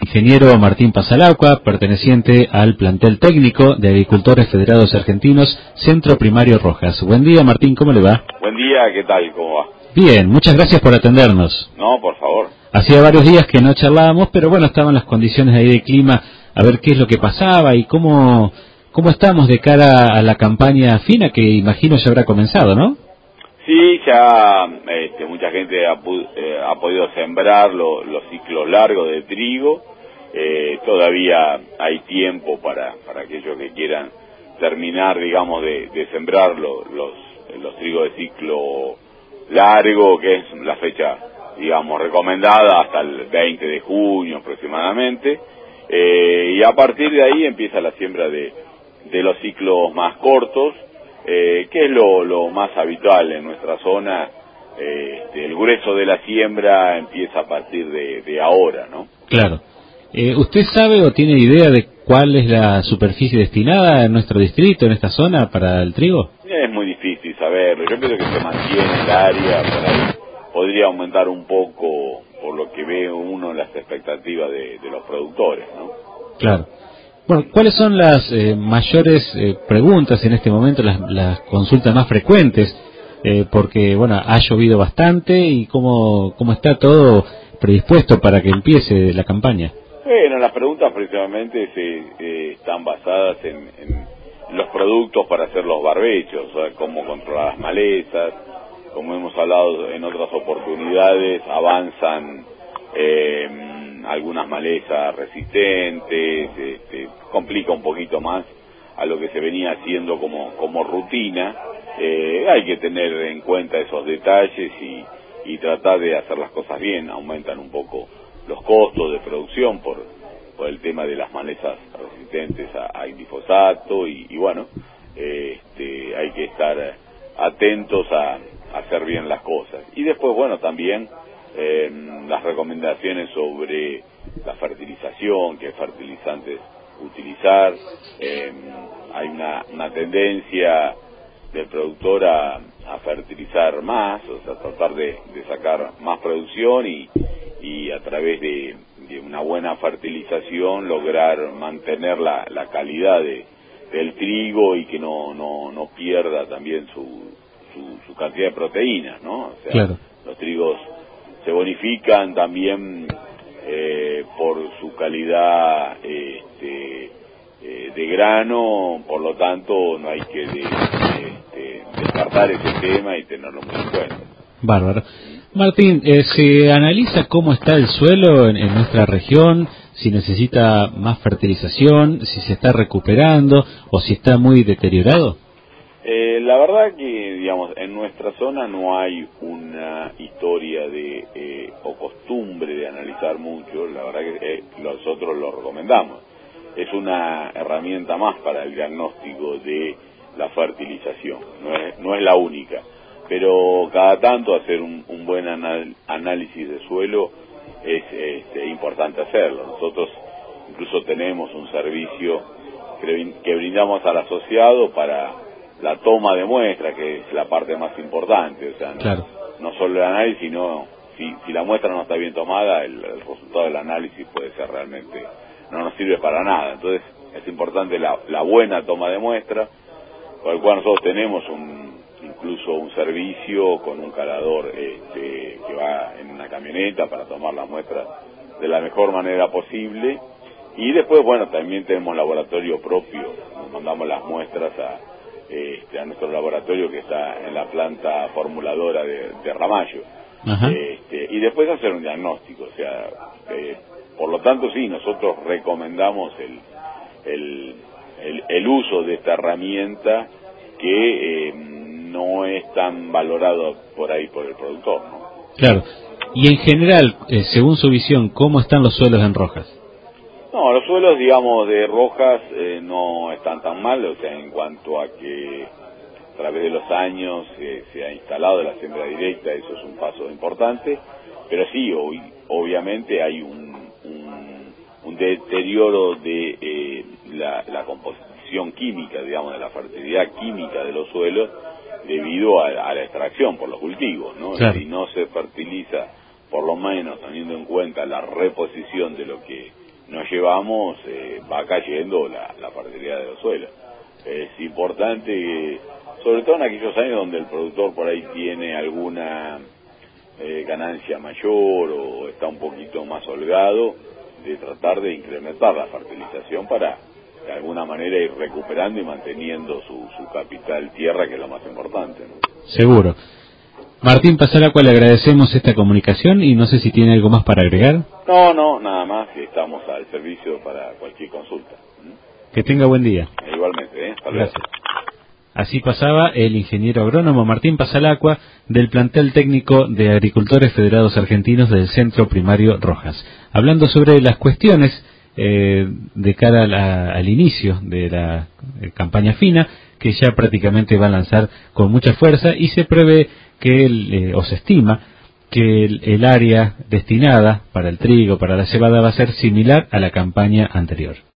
ingeniero Martín Pasalauca, perteneciente al plantel técnico de Agricultores Federados Argentinos, Centro Primario Rojas. Buen día, Martín, ¿cómo le va? Buen día, ¿qué tal? ¿Cómo va? Bien, muchas gracias por atendernos. No, por favor. Hacía varios días que no charlábamos, pero bueno, estaban las condiciones ahí de clima, a ver qué es lo que pasaba y cómo estamos de cara a la campaña fina que imagino ya habrá comenzado, ¿no? Sí, ya mucha gente ha podido sembrar los ciclos largos de trigo. Todavía hay tiempo para aquellos que quieran terminar, digamos, de sembrar los trigos de ciclo largo, que es la fecha, digamos, recomendada hasta el 20 de junio aproximadamente. Y a partir de ahí empieza la siembra de los ciclos más cortos, que es lo más habitual en nuestra zona. El grueso de la siembra empieza a partir de ahora, ¿no? Claro. ¿Usted sabe o tiene idea de cuál es la superficie destinada en nuestro distrito, en esta zona, para el trigo? Es muy difícil saberlo. Yo creo que se mantiene el área, por ahí podría aumentar un poco por lo que ve uno en las expectativas de los productores, ¿no? Claro. Bueno, ¿cuáles son las mayores preguntas en este momento, las consultas más frecuentes? Porque, bueno, ha llovido bastante y cómo está todo predispuesto para que empiece la campaña. Bueno, las preguntas principalmente están basadas en los productos para hacer los barbechos, o sea, cómo controlar las malezas. Como hemos hablado en otras oportunidades, avanzan algunas malezas resistentes, complica un poquito más a lo que se venía haciendo como rutina. Hay que tener en cuenta esos detalles y tratar de hacer las cosas bien. Aumentan un poco los costos de producción por el tema de las malezas resistentes a glifosato y bueno, hay que estar atentos a hacer bien las cosas. Y después, bueno, también las recomendaciones sobre la fertilización, qué fertilizantes utilizar. Hay una tendencia del productor a fertilizar más, o sea, tratar de sacar más producción y a través de una buena fertilización lograr mantener la calidad del trigo y que no pierda también su cantidad de proteínas, ¿no? O sea, claro. Los trigos se bonifican también por su calidad de grano, por lo tanto no hay que descartar ese tema y tenerlo muy en cuenta. Bárbaro. Martín, ¿se analiza cómo está el suelo en nuestra región? Si necesita más fertilización, si se está recuperando o si está muy deteriorado. La verdad que, digamos, en nuestra zona no hay una historia o costumbre de analizar mucho. La verdad que nosotros lo recomendamos. Es una herramienta más para el diagnóstico de la fertilización. No es la única. Pero cada tanto hacer un buen análisis de suelo es importante hacerlo. Nosotros incluso tenemos un servicio que brindamos al asociado para la toma de muestra, que es la parte más importante. O sea, Claro. no solo el análisis, sino si la muestra no está bien tomada, el resultado del análisis puede ser realmente, no nos sirve para nada. Entonces es importante la buena toma de muestra, por el cual nosotros tenemos incluso un servicio con un calador que va en una camioneta para tomar la muestra de la mejor manera posible. Y después, bueno, también tenemos laboratorio propio, nos mandamos las muestras a nuestro laboratorio que está en la planta formuladora de Ramallo. Ajá. Y después hacer un diagnóstico, o sea, por lo tanto sí, nosotros recomendamos el uso de esta herramienta que no es tan valorado por ahí por el productor, ¿no? Claro. Y en general, según su visión, ¿cómo están los suelos en Rojas? No, los suelos, digamos, de Rojas no están tan mal, o sea, en cuanto a que a través de los años se ha instalado la siembra directa, eso es un paso importante, pero sí, obviamente hay un deterioro de la composición química, digamos, de la fertilidad química de los suelos debido a la extracción por los cultivos, ¿no? Claro. Si no se fertiliza, por lo menos teniendo en cuenta la reposición de lo que que vamos va cayendo la fertilidad de los suelos. Es importante, sobre todo en aquellos años donde el productor por ahí tiene alguna ganancia mayor o está un poquito más holgado, de tratar de incrementar la fertilización para de alguna manera ir recuperando y manteniendo su capital tierra, que es lo más importante, ¿no? Seguro. Martín Pasalacqua, le agradecemos esta comunicación y no sé si tiene algo más para agregar. No, nada más, que estamos al servicio para cualquier consulta. Que tenga buen día. Igualmente, hasta luego. Gracias. Así pasaba el ingeniero agrónomo Martín Pasalacqua del plantel técnico de Agricultores Federados Argentinos del Centro Primario Rojas, hablando sobre las cuestiones de cara al inicio de la campaña fina, que ya prácticamente va a lanzar con mucha fuerza, y se prevé que o se estima que el área destinada para el trigo, para la cebada, va a ser similar a la campaña anterior.